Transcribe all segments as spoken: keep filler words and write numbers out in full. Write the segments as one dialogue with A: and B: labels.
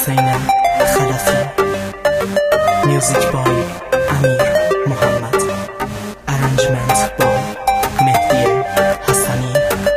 A: حسین خلفی. میوزیک بای امیر محمد. ارنجمنت با مهدی حسنی.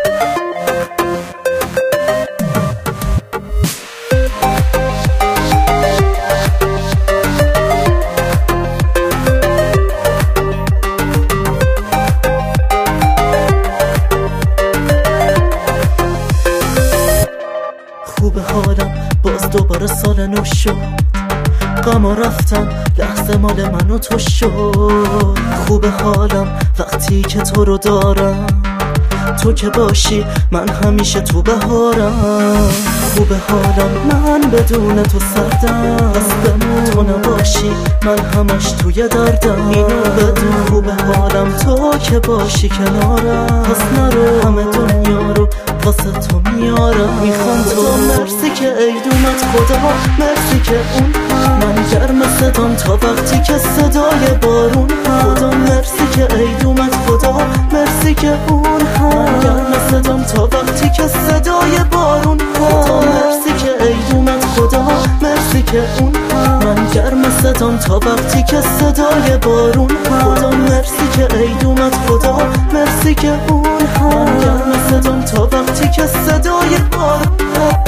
B: خوب حالم باز دوباره سال نو شد، غما رفتم لحظه مال من و تو شد. خوب حالم وقتی که تو رو دارم، تو که باشی من همیشه تو بهارم. خوب حالم من بدون تو سردم، بس بمون تو نباشی من همش توی دردم. اینو بدون خوب حالم تو که باشی کنارم، پس نرو همه دنیا رو واسه تو میارم. میخوام تو مرسی که عید اومد خدا، مرسی که اون من گرم صدام تا وقتی که صدای بارون. خدا مرسی که عید اومد خدا، مرسی که اون من گرم صدام تا وقتی که صدای بارون. خدا مرسی که عید اومد خدا، مرسی که اون من گرم صدام تا وقتی که صدای بارون. خدا مرسی که عید اومد خدا، مرسی که اون من گرم صدام تا وقتی که صدای بارون.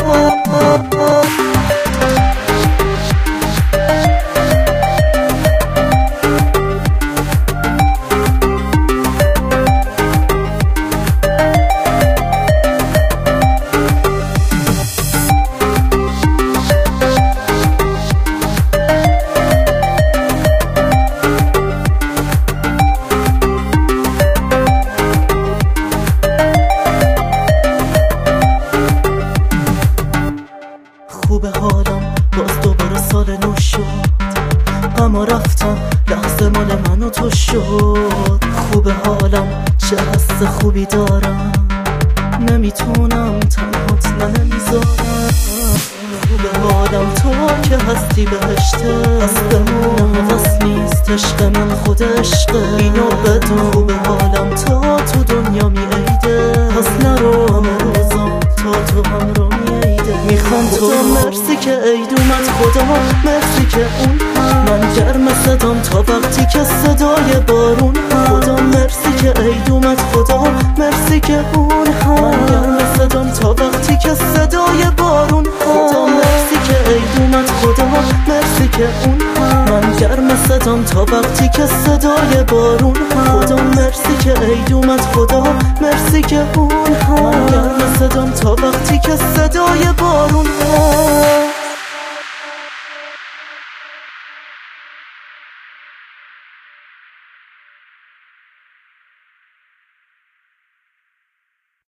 B: خوب حالم باز دوباره سال نو شد، غما رفتم لحظه مال من و تو شد. خوب حالم چه حس خوبی دارم، نمیتونم تنهات نمیذارم. خوب حالم تو که هستی بهشته، از بمونم حوث نیست عشق من خود عشقه. اینو بدون خوب حالم تا تو دنیا می عیده، پس نرو همه روزا تا تو هم رو می عیده. میخوام تو مرسی که عید اومد خدا، مرسی که اون من گرم صدام تا وقتی که صدای بارون. خدا مرسی که عید اومد خدا، مرسی که اون من گرم صدام تا وقتی که صدای بارون. خدا مرسی که عید اومد خدا، مرسی که اون من گرم صدام تا وقتی که صدای بارون. خدا مرسی که عید اومد خدا، مرسی که اون من گرم صدام تا وقتی که